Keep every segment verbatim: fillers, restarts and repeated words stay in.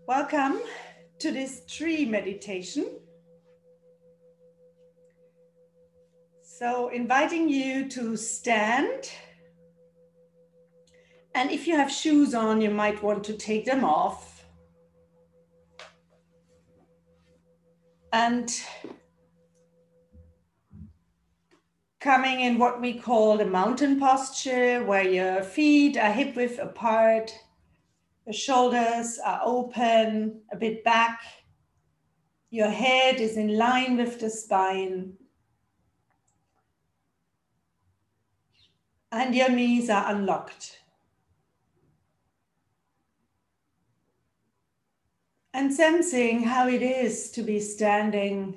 Welcome to this tree meditation. So, inviting you to stand. And if you have shoes on, you might want to take them off. And coming in what we call the mountain posture, where your feet are hip width apart, your shoulders are open, a bit back. Your head is in line with the spine. And your knees are unlocked. And sensing how it is to be standing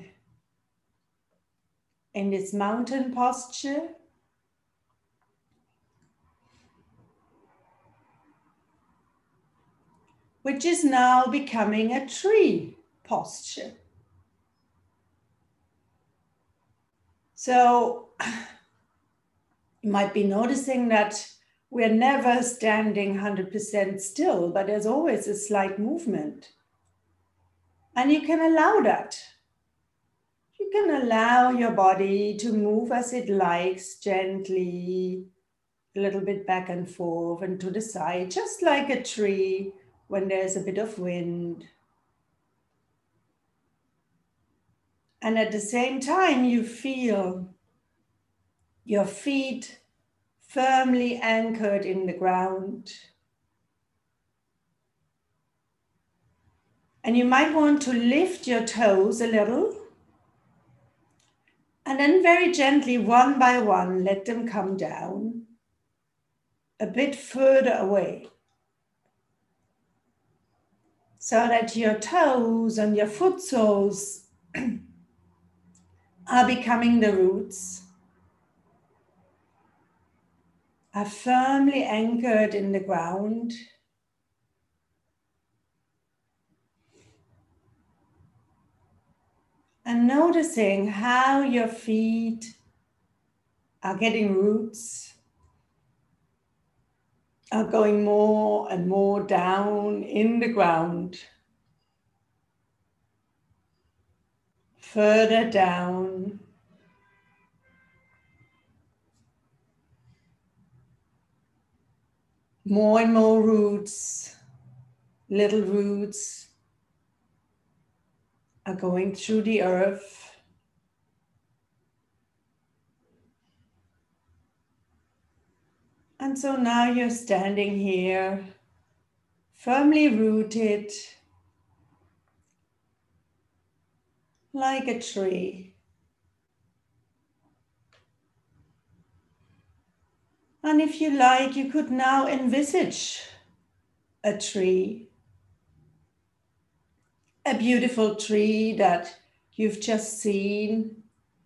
in this mountain posture. Which is now becoming a tree posture. So you might be noticing that we're never standing one hundred percent still, but there's always a slight movement. And you can allow that. You can allow your body to move as it likes, gently, a little bit back and forth and to the side, just like a tree when there's a bit of wind. And at the same time, you feel your feet firmly anchored in the ground. And you might want to lift your toes a little. And then very gently, one by one, let them come down a bit further away. So that your toes and your foot soles are becoming the roots. Are firmly anchored in the ground. And noticing how your feet are getting roots, are going more and more down in the ground, further down. More and more roots, little roots are going through the earth. And so now you're standing here, firmly rooted, like a tree. And if you like, you could now envisage a tree, a beautiful tree that you've just seen,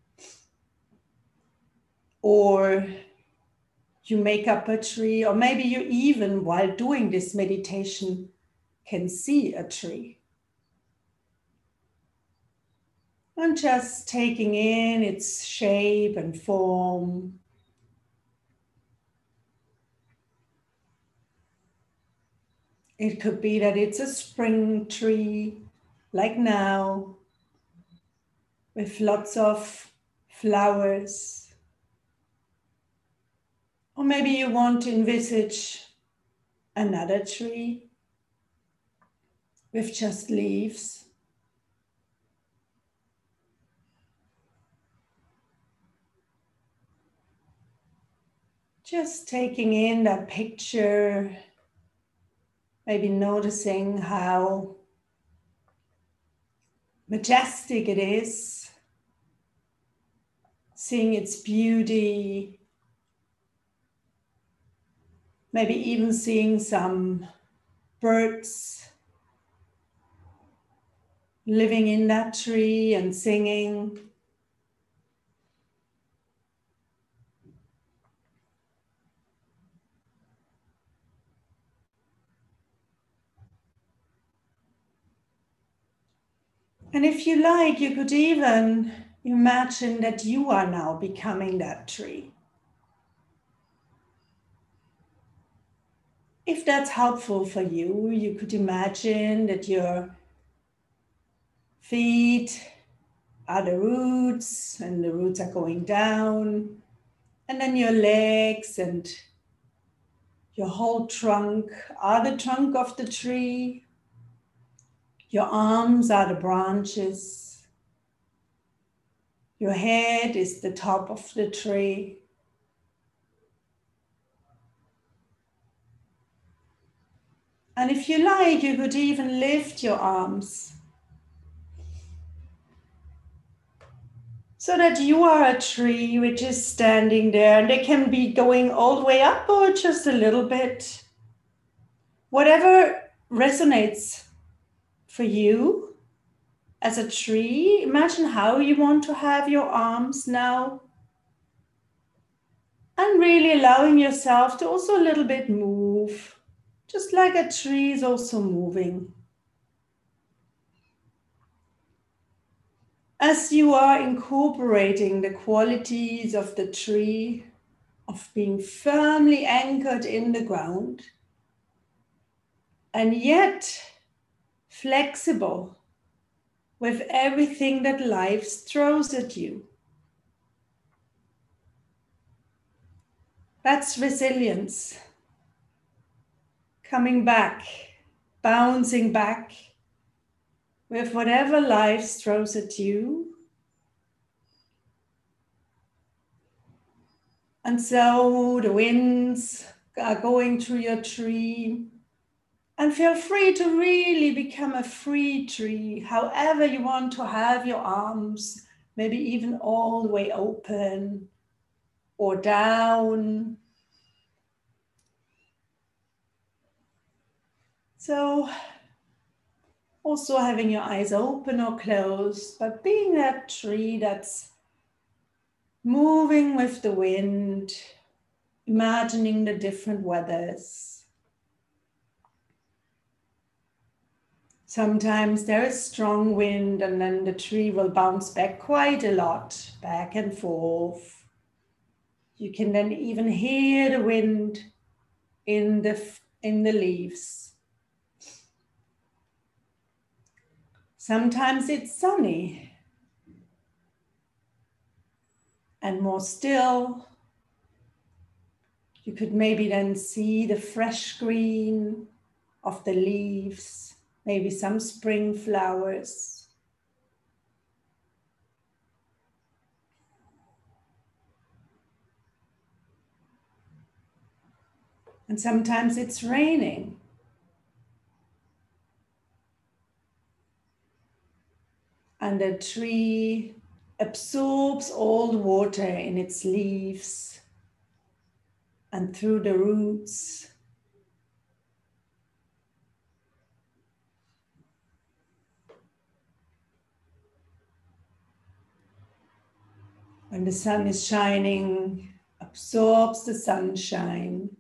or you make up a tree, or maybe you even, while doing this meditation, can see a tree. And just taking in its shape and form. It could be that it's a spring tree, like now, with lots of flowers. Or maybe you want to envisage another tree with just leaves. Just taking in that picture, maybe noticing how majestic it is, seeing its beauty, maybe even seeing some birds living in that tree and singing. And if you like, you could even imagine that you are now becoming that tree. if that's helpful for you, you could imagine that your feet are the roots and the roots are going down, and then your legs and your whole trunk are the trunk of the tree. Your arms are the branches. Your head is the top of the tree. And if you like, you could even lift your arms so that you are a tree which is standing there. And they can be going all the way up or just a little bit. Whatever resonates for you as a tree. Imagine how you want to have your arms now. And really allowing yourself to also a little bit move. Just like a tree is also moving. As you are incorporating the qualities of the tree, of being firmly anchored in the ground, and yet flexible with everything that life throws at you. That's resilience. Coming back, bouncing back with whatever life throws at you. And so the winds are going through your tree. And feel free to really become a free tree, however you want to have your arms, maybe even all the way open or down. So also having your eyes open or closed, but being that tree that's moving with the wind, imagining the different weathers. Sometimes there is strong wind and then the tree will bounce back quite a lot, back and forth. You can then even hear the wind in the, in the leaves. Sometimes it's sunny and more still. You could maybe then see the fresh green of the leaves, maybe some spring flowers. And sometimes it's raining. And the tree absorbs all the water in its leaves and through the roots. When the sun is shining, absorbs the sunshine.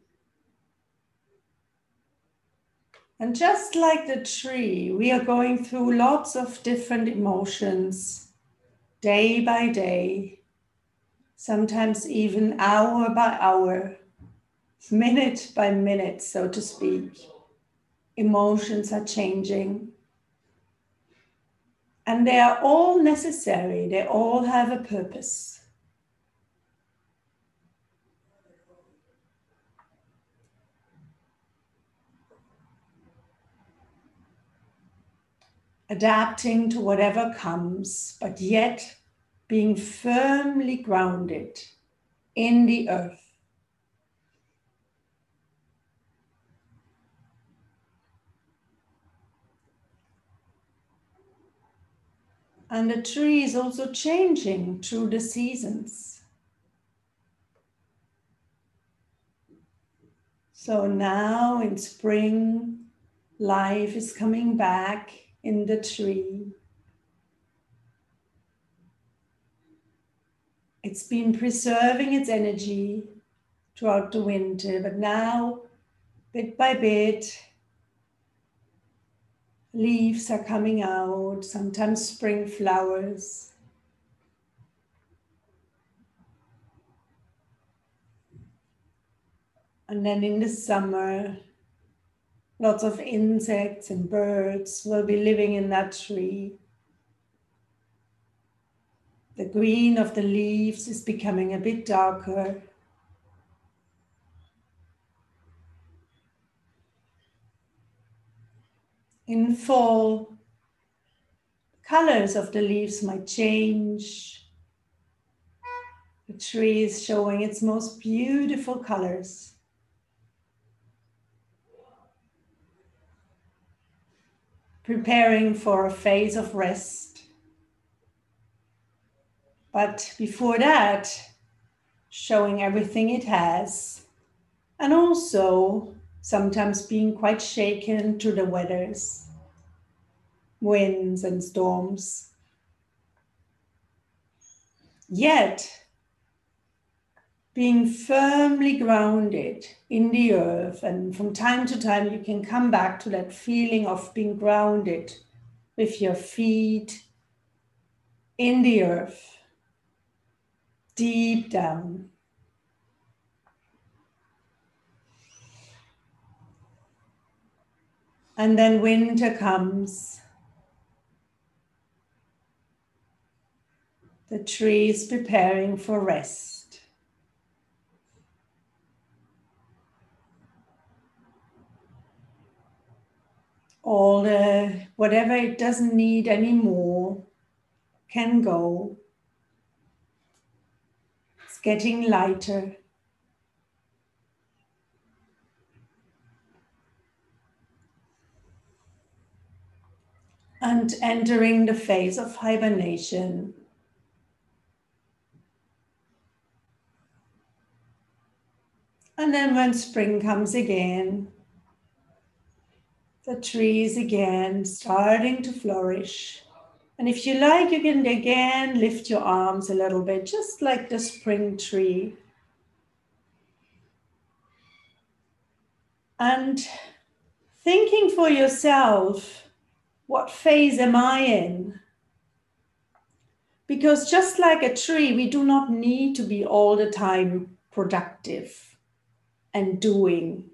And just like the tree, we are going through lots of different emotions, day by day, sometimes even hour by hour, minute by minute, so to speak. Emotions are changing. And they are all necessary, they all have a purpose. Adapting to whatever comes, but yet being firmly grounded in the earth. And the tree is also changing through the seasons. So now in spring, life is coming back in the tree. It's been preserving its energy throughout the winter, but now, bit by bit, leaves are coming out, sometimes spring flowers. And then in the summer, Lots of insects and birds will be living in that tree. The green of the leaves is becoming a bit darker. In fall, colors of the leaves might change. The tree is showing its most beautiful colors. Preparing for a phase of rest. But before that, showing everything it has, and also sometimes being quite shaken to the weathers, winds and storms. Yet, being firmly grounded in the earth, and from time to time you can come back to that feeling of being grounded with your feet in the earth, deep down. And then winter comes. The tree is preparing for rest. All the, whatever it doesn't need anymore can go. It's getting lighter. And entering the phase of hibernation. And then when spring comes again, the tree is again starting to flourish. And if you like, you can again lift your arms a little bit, just like the spring tree. And thinking for yourself, what phase am I in? Because just like a tree, we do not need to be all the time productive and doing.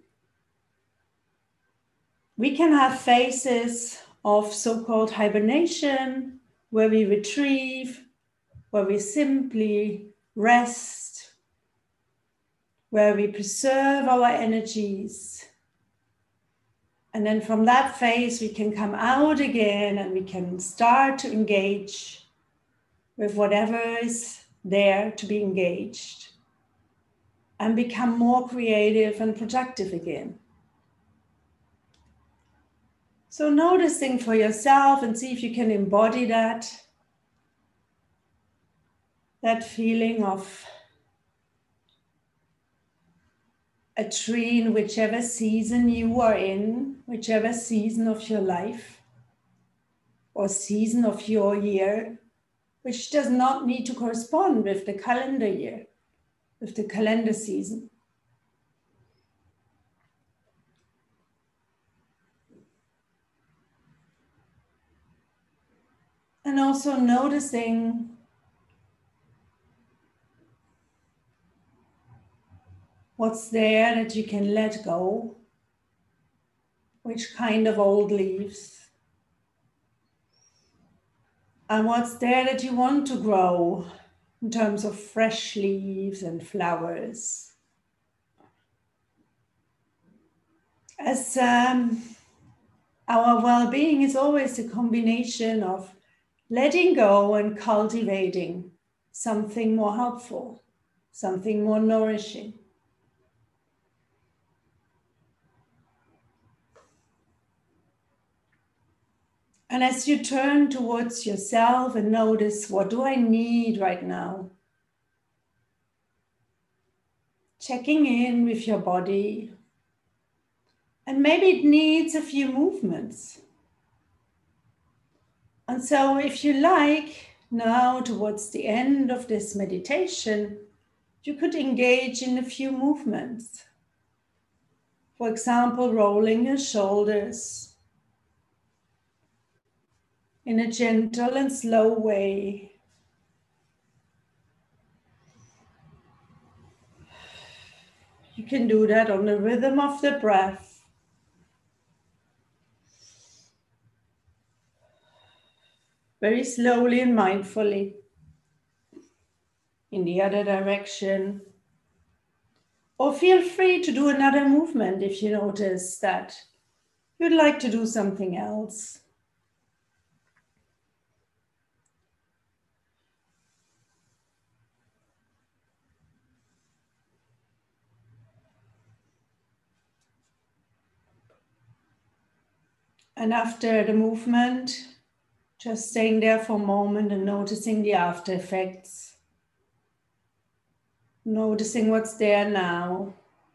We can have phases of so-called hibernation, where we retrieve, where we simply rest, where we preserve our energies. And then from that phase, we can come out again and we can start to engage with whatever is there to be engaged and become more creative and productive again. So noticing for yourself and see if you can embody that, that feeling of a tree in whichever season you are in, whichever season of your life or season of your year, which does not need to correspond with the calendar year, with the calendar season. And also noticing what's there that you can let go, which kind of old leaves, and what's there that you want to grow in terms of fresh leaves and flowers. As um, our well-being is always a combination of letting go and cultivating something more helpful, something more nourishing. And as you turn towards yourself and notice, what do I need right now? Checking in with your body. And maybe it needs a few movements. And so if you like, now towards the end of this meditation, you could engage in a few movements. For example, rolling your shoulders in a gentle and slow way. You can do that on the rhythm of the breath. very slowly and mindfully in the other direction. Or feel free to do another movement if you notice that you'd like to do something else. And after the movement, just staying there for a moment and noticing the after effects. Noticing what's there now.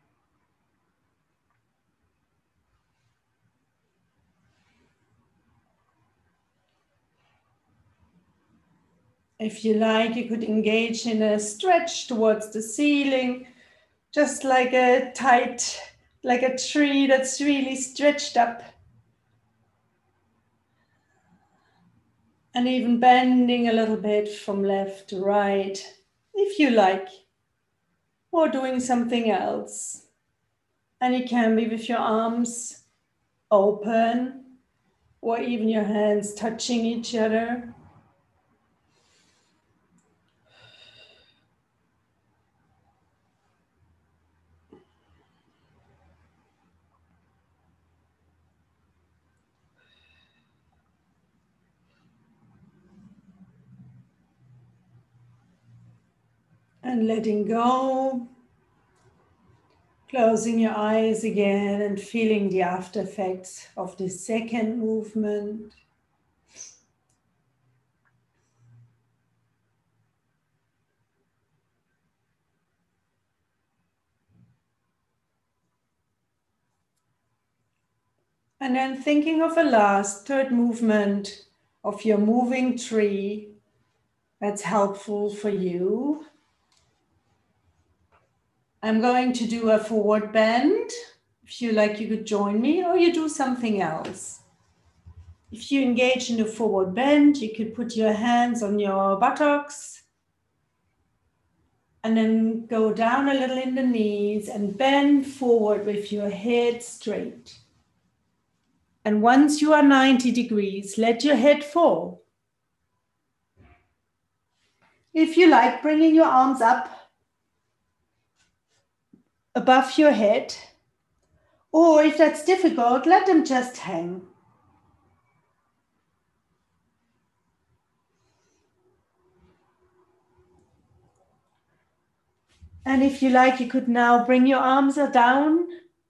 If you like, you could engage in a stretch towards the ceiling, just like a tight, like a tree that's really stretched up. And even bending a little bit from left to right, if you like, or doing something else. And it can be with your arms open, or even your hands touching each other. And letting go, closing your eyes again and feeling the after effects of the second movement. And then thinking of a last, third movement of your moving tree that's helpful for you. I'm going to do a forward bend. If you like, you could join me, or you do something else. If you engage in the forward bend, you could put your hands on your buttocks and then go down a little in the knees and bend forward with your head straight. And once you are ninety degrees, let your head fall. If you like, bringing your arms up above your head, or if that's difficult, let them just hang. And if you like, you could now bring your arms down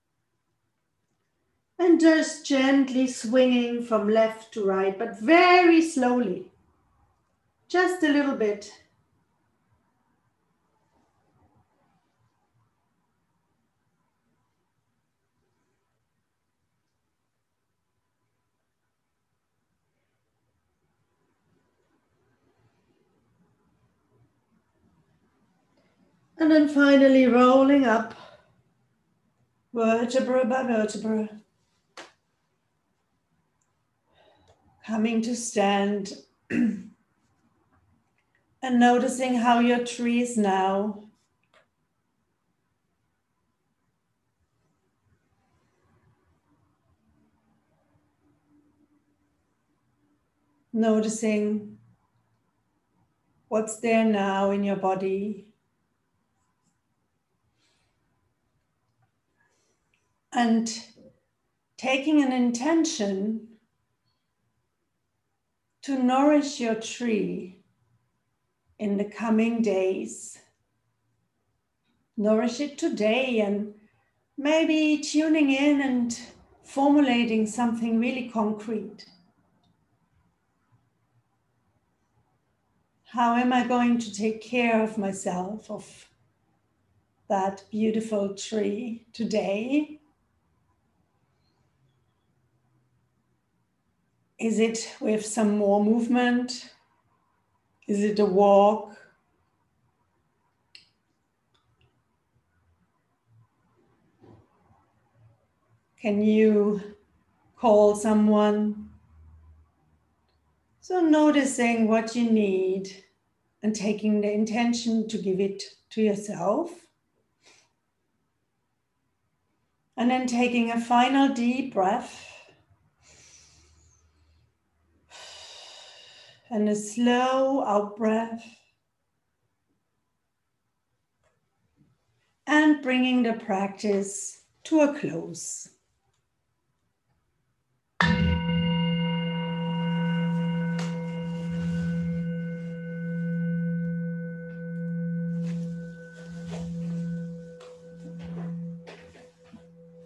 and just gently swinging from left to right, but very slowly, just a little bit. And then finally rolling up, vertebra by vertebra. Coming to stand and noticing how your tree is now. Noticing what's there now in your body. And taking an intention to nourish your tree in the coming days. Nourish it today and maybe tuning in and formulating something really concrete. How am I going to take care of myself, of that beautiful tree today? Is it with some more movement? Is it a walk? Can you call someone? So noticing what you need and taking the intention to give it to yourself. And then taking a final deep breath. and a slow out breath. And bringing the practice to a close.